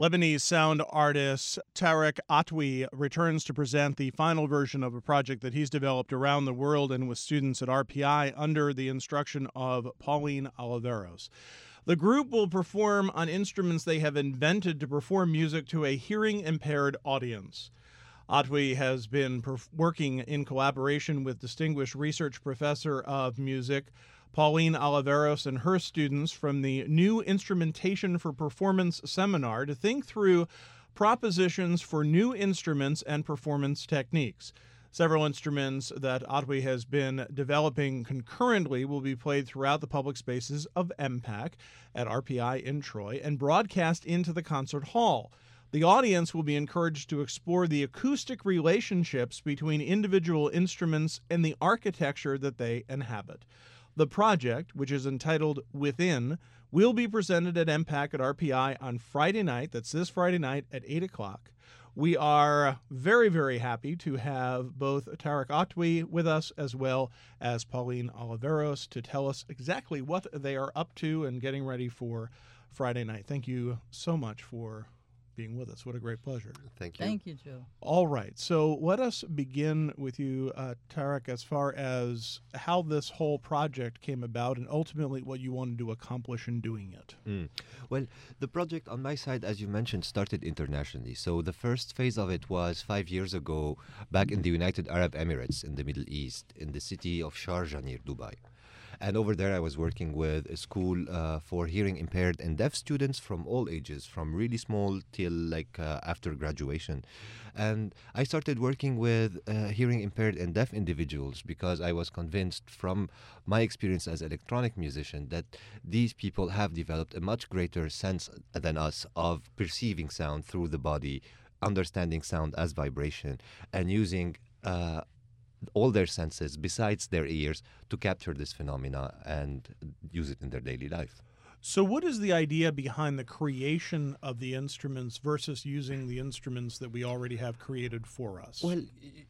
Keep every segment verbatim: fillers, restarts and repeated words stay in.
Lebanese sound artist Tarek Atwi returns to present the final version of a project that he's developed around the world and with students at R P I under the instruction of Pauline Oliveros. The group will perform on instruments they have invented to perform music to a hearing-impaired audience. Atwi has been perf- working in collaboration with distinguished research professor of music Pauline Oliveros and her students from the New Instrumentation for Performance seminar to think through propositions for new instruments and performance techniques. Several instruments that Atwi has been developing concurrently will be played throughout the public spaces of M PAC at R P I in Troy and broadcast into the concert hall. The audience will be encouraged to explore the acoustic relationships between individual instruments and the architecture that they inhabit. The project, which is entitled Within, will be presented at M PAC at R P I on Friday night. That's this Friday night at eight o'clock. We are very, very happy to have both Tarek Atwi with us as well as Pauline Oliveros to tell us exactly what they are up to and getting ready for Friday night. Thank you so much for being with us. What a great pleasure. Thank you. Thank you, Joe. All right. So let us begin with you, uh, Tarek, as far as how this whole project came about and ultimately what you wanted to accomplish in doing it. Mm. Well, the project on my side, as you mentioned, started internationally. So the first phase of it was five years ago back in the United Arab Emirates in the Middle East, in the city of Sharjah near Dubai. And over there, I was working with a school uh, for hearing impaired and deaf students from all ages, from really small till like uh, after graduation. And I started working with uh, hearing impaired and deaf individuals because I was convinced from my experience as an electronic musician that these people have developed a much greater sense than us of perceiving sound through the body, understanding sound as vibration, and using uh, all their senses besides their ears to capture this phenomena and use it in their daily life. So what is the idea behind the creation of the instruments versus using the instruments that we already have created for us? Well,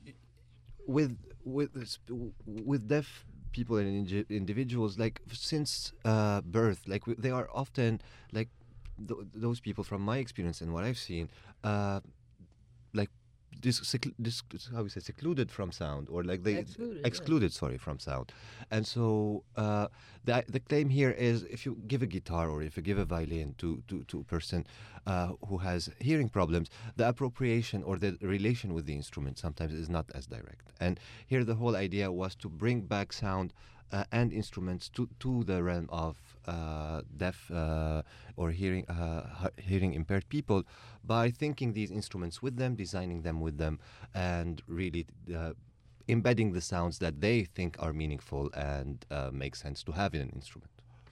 with with with deaf people and indi- individuals, like since uh, birth, like they are often like th- those people from my experience and what I've seen, uh, like This, seclu- this, how we say, secluded from sound, or like they Excluded, excluded, sorry, from sound. And so uh, the the claim here is, if you give a guitar or if you give a violin to to, to a person uh, who has hearing problems, the appropriation or the relation with the instrument sometimes is not as direct. And here the whole idea was to bring back sound uh, and instruments to to the realm of uh, deaf uh, or hearing uh, hearing impaired people by thinking these instruments with them, designing them with them, and really uh, embedding the sounds that they think are meaningful and uh, make sense to have in an instrument.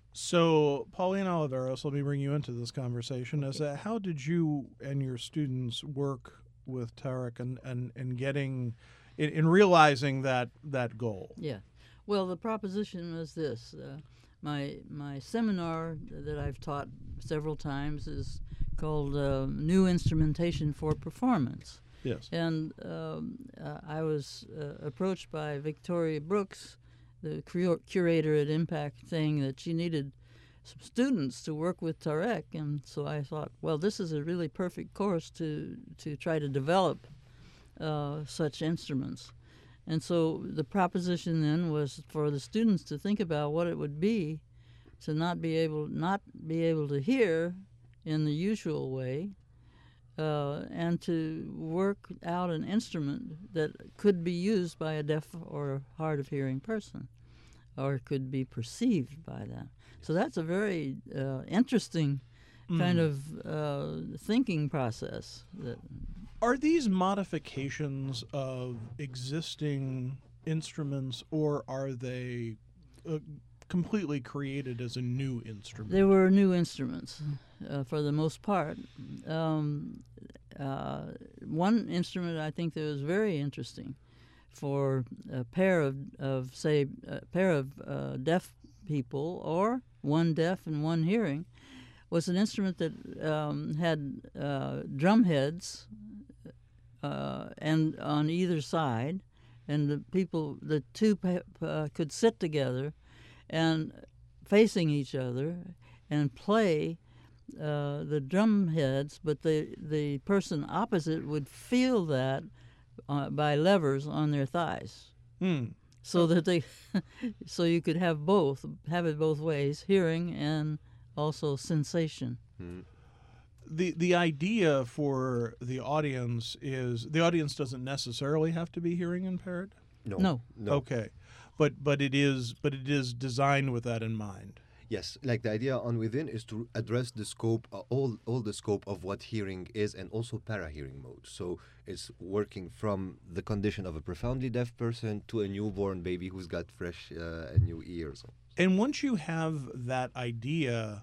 So, Pauline Oliveros, let me bring you into this conversation. As a, how did you and your students work with Tarek and and, and getting in, in realizing that that goal? Yeah. Well, the proposition was this. Uh, my my seminar that I've taught several times is called uh, New Instrumentation for Performance. Yes. And um, uh, I was uh, approached by Victoria Brooks, the cur- curator at Impact, saying that she needed some students to work with Tarek. And so I thought, well, this is a really perfect course to, to try to develop uh, such instruments. And so the proposition then was for the students to think about what it would be to not be able not be able to hear in the usual way, uh, and to work out an instrument that could be used by a deaf or hard of hearing person, or could be perceived by that. So that's a very uh, interesting mm. kind of uh, thinking process. That Are these modifications of existing instruments, or are they uh, completely created as a new instrument? They were new instruments, uh, for the most part. Um, uh, one instrument I think that was very interesting for a pair of, of say, a pair of uh, deaf people, or one deaf and one hearing, was an instrument that um, had uh, drum heads uh, and on either side, and the people, the two uh, could sit together and facing each other and play uh, the drum heads, but the the person opposite would feel that uh, by levers on their thighs, Hmm. so that they, so you could have both, have it both ways, hearing and also sensation. Mm. The the idea for the audience is the audience doesn't necessarily have to be hearing impaired. No. No. No. Okay, but but it is but it is designed with that in mind. Yes, like the idea on Within is to address the scope, uh, all all the scope of what hearing is, and also para-hearing mode. So it's working from the condition of a profoundly deaf person to a newborn baby who's got fresh uh, and new ears. And once you have that idea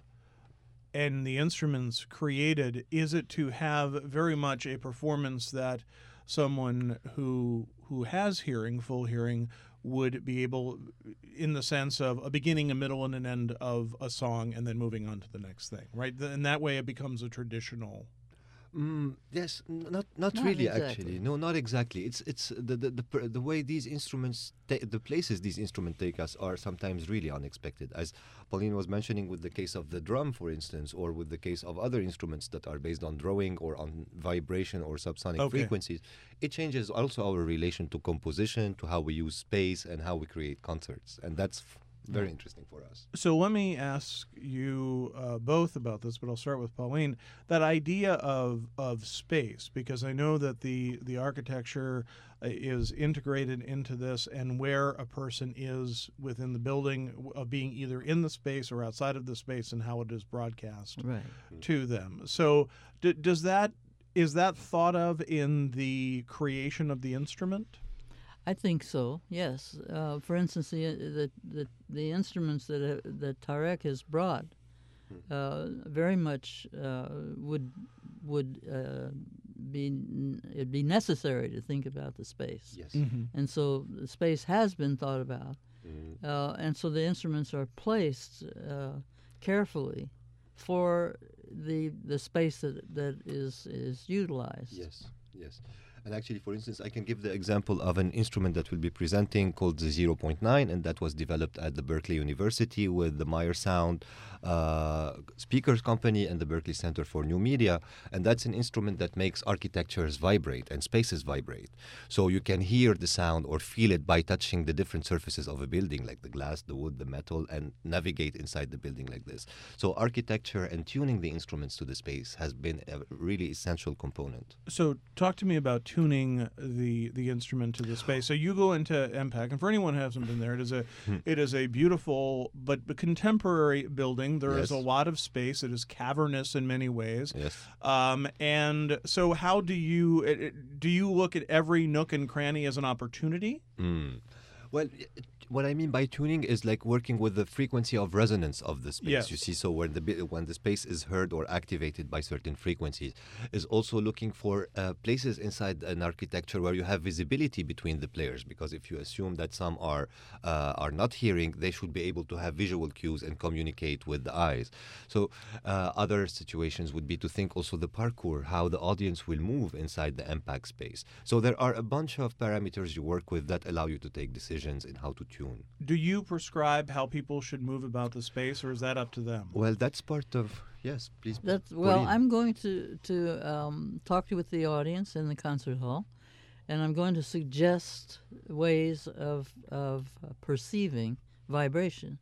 and the instruments created, is it to have very much a performance that someone who who has hearing, full hearing, would be able, in the sense of a beginning, a middle, and an end of a song, and then moving on to the next thing, right? And that way it becomes a traditional. Mm, yes, n- not not, Not really exactly. actually. No, not exactly. It's it's the the the, per- the way these instruments, ta- the places these instruments take us are sometimes really unexpected. As Pauline was mentioning, with the case of the drum, for instance, or with the case of other instruments that are based on drawing or on vibration or subsonic Okay. frequencies, it changes also our relation to composition, to how we use space, and how we create concerts, and that's f- very interesting for us. So let me ask you uh, both about this, but I'll start with Pauline. That idea of of space, because I know that the the architecture uh, is integrated into this, and where a person is within the building, w- of being either in the space or outside of the space, and how it is broadcast Right. to them. So d- does that is that thought of in the creation of the instrument? I think so. Yes. Uh, for instance, the, the the the instruments that uh, that Tarek has brought uh, very much uh, would would uh, be n- it'd be necessary to think about the space, Yes. Mm-hmm. and so the space has been thought about, Mm. uh, and so the instruments are placed uh, carefully for the the space that that is is utilized. Yes, yes. And actually, for instance, I can give the example of an instrument that we'll be presenting called the zero point nine, and that was developed at the Berkeley University with the Meyer Sound uh, Speakers Company and the Berkeley Center for New Media. And that's an instrument that makes architectures vibrate and spaces vibrate. So you can hear the sound or feel it by touching the different surfaces of a building, like the glass, the wood, the metal, and navigate inside the building like this. So architecture and tuning the instruments to the space has been a really essential component. So talk to me about tuning the the instrument to the space. So you go into M PAC, and for anyone who hasn't been there, it is a it is a beautiful but, but contemporary building. There is Yes. a lot of space. It is cavernous in many ways. Yes. Um, and so, how do you it- it- do you look at every nook and cranny as an opportunity? Mm. Well, i- it- what I mean by tuning is like working with the frequency of resonance of the space. Yes. You see, so when the bi- when the space is heard or activated by certain frequencies, is also looking for uh, places inside an architecture where you have visibility between the players. Because if you assume that some are uh, are not hearing, they should be able to have visual cues and communicate with the eyes. So uh, other situations would be to think also the parkour, how the audience will move inside the M PAC space. So there are a bunch of parameters you work with that allow you to take decisions in how to tune. Do you prescribe how people should move about the space, or is that up to them? Well, that's part of yes. Please. That's well. Pauline. I'm going to to um, talk with the audience in the concert hall, and I'm going to suggest ways of of uh, perceiving vibration,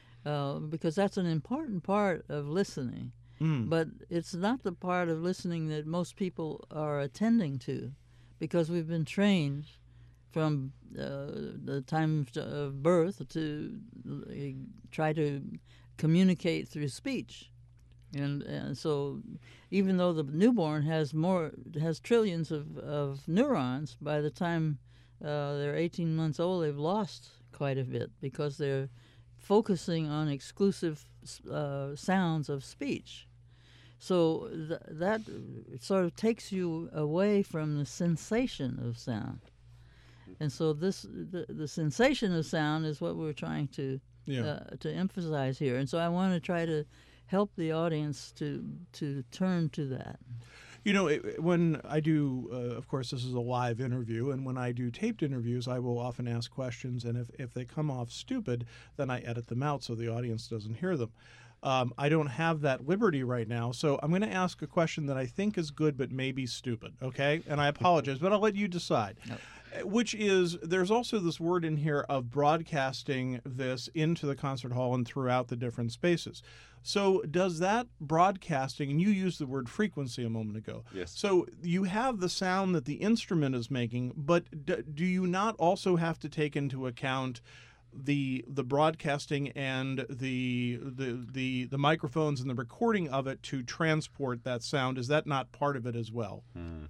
uh, because that's an important part of listening. Mm. But it's not the part of listening that most people are attending to, because we've been trained from uh, the time of birth to uh, try to communicate through speech. And, and so even though the newborn has more has trillions of, of neurons, by the time uh, they're eighteen months old, they've lost quite a bit because they're focusing on exclusive uh, sounds of speech. So th- that sort of takes you away from the sensation of sound. And so this the, the sensation of sound is what we're trying to Yeah. uh, to emphasize here. And so I want to try to help the audience to to turn to that. You know, it, when I do, uh, of course, this is a live interview, and when I do taped interviews, I will often ask questions, and if, if they come off stupid, then I edit them out so the audience doesn't hear them. Um, I don't have that liberty right now, so I'm going to ask a question that I think is good but maybe stupid, okay? And I apologize, but I'll let you decide. No. Which is, there's also this word in here of broadcasting this into the concert hall and throughout the different spaces. So does that broadcasting, and you used the word frequency a moment ago. Yes. So you have the sound that the instrument is making, but d- do you not also have to take into account the the broadcasting and the, the the the microphones and the recording of it to transport that sound? Is that not part of it as well?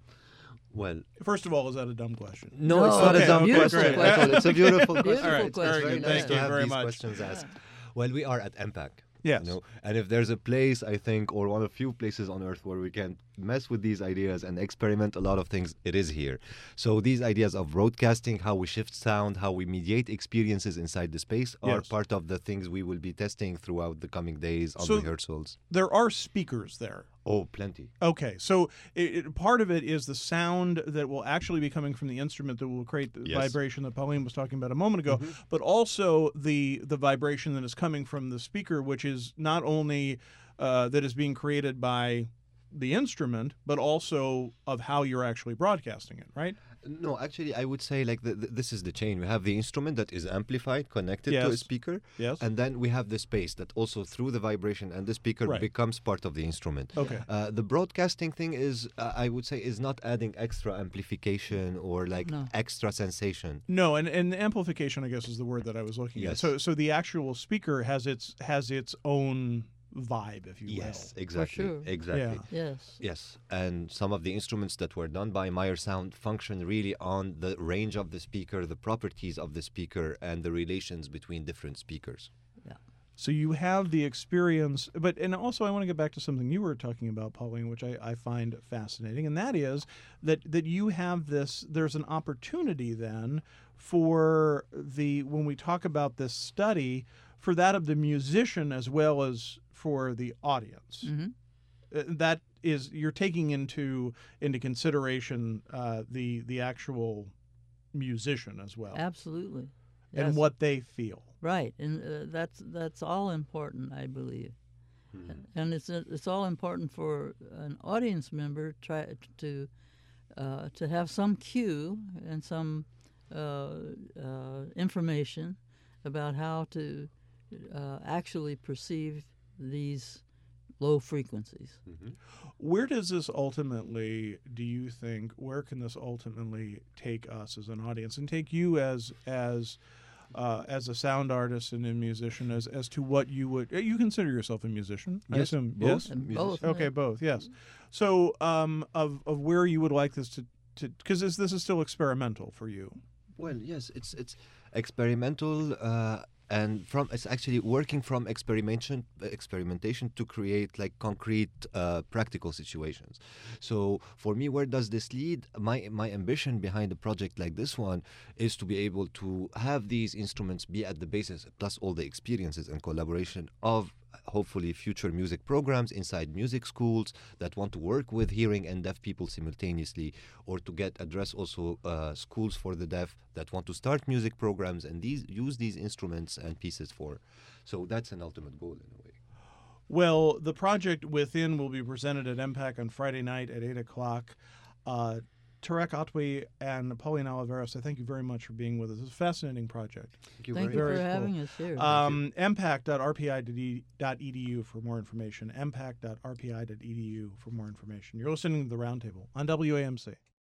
Well, First of all, is that a dumb question? no, No, it's not okay, a dumb beautiful question question. at all. It's a beautiful question. Beautiful All right, It's question. very very good. nice Thank to you have very these much. questions asked. Yeah. Well, we are at M PAC. Yes. You know, and if there's a place, I think, or one of few places on earth where we can mess with these ideas and experiment a lot of things, it is here. So these ideas of broadcasting, how we shift sound, how we mediate experiences inside the space are Yes. part of the things we will be testing throughout the coming days on So- rehearsals. There are speakers there. Oh, plenty. Okay, so it, it, part of it is the sound that will actually be coming from the instrument that will create the Yes. vibration that Pauline was talking about a moment ago, but also the the vibration that is coming from the speaker, which is not only uh, that is being created by the instrument, but also of how you're actually broadcasting it, right? No, actually, I would say like the, the, this is the chain. We have the instrument that is amplified, connected to a Yes. speaker, Yes. and then we have the space that also through the vibration and the speaker Right. becomes part of the instrument. Okay. Uh, the broadcasting thing is, uh, I would say, is not adding extra amplification or like No. extra sensation. No, and, and amplification, I guess, is the word that I was looking at. Yes. So so the actual speaker has its has its own vibe, if you Yes, will. exactly, sure. exactly. Yeah. Yes. Yes, and some of the instruments that were done by Meyer Sound function really on the range of the speaker, the properties of the speaker, and the relations between different speakers. So you have the experience, but and also I want to get back to something you were talking about, Pauline, which I, I find fascinating, and that is that that you have this. There's an opportunity then for the when we talk about this study for that of the musician as well as for the audience. hmm Uh, that is you're taking into into consideration uh, the the actual musician as well Absolutely. and Yes. what they feel. Right, and uh, that's that's all important, I believe, and it's uh, it's all important for an audience member try to uh, to have some cue and some uh, uh, information about how to uh, actually perceive these low frequencies. Where does this ultimately, do you think, where can this ultimately take us as an audience and take you as as uh, as a sound artist and a musician as as to what you would you consider yourself a musician? I Yes, assume both. yes. And Musician. both. Okay, both. Yes. So um, of of where you would like this to to because this this is still experimental for you. Well, yes, it's it's experimental, uh, and from it's actually working from experimentation experimentation to create like concrete, uh, practical situations. So for me, where does this lead? My my ambition behind a project like this one is to be able to have these instruments be at the basis, plus all the experiences and collaboration of hopefully future music programs inside music schools that want to work with hearing and deaf people simultaneously, or to get address also uh, schools for the deaf that want to start music programs and these use these instruments and pieces for. So that's an ultimate goal in a way. Well, the project Within will be presented at M PAC on Friday night at eight o'clock. Uh, Tarek Atwi and Pauline Oliveros, I thank you very much for being with us. It's a fascinating project. Thank you Thank very you Very for cool. having us here. Um, m pac dot r p i dot e d u for more information. m pac dot r p i dot e d u for more information. You're listening to The Roundtable on W A M C.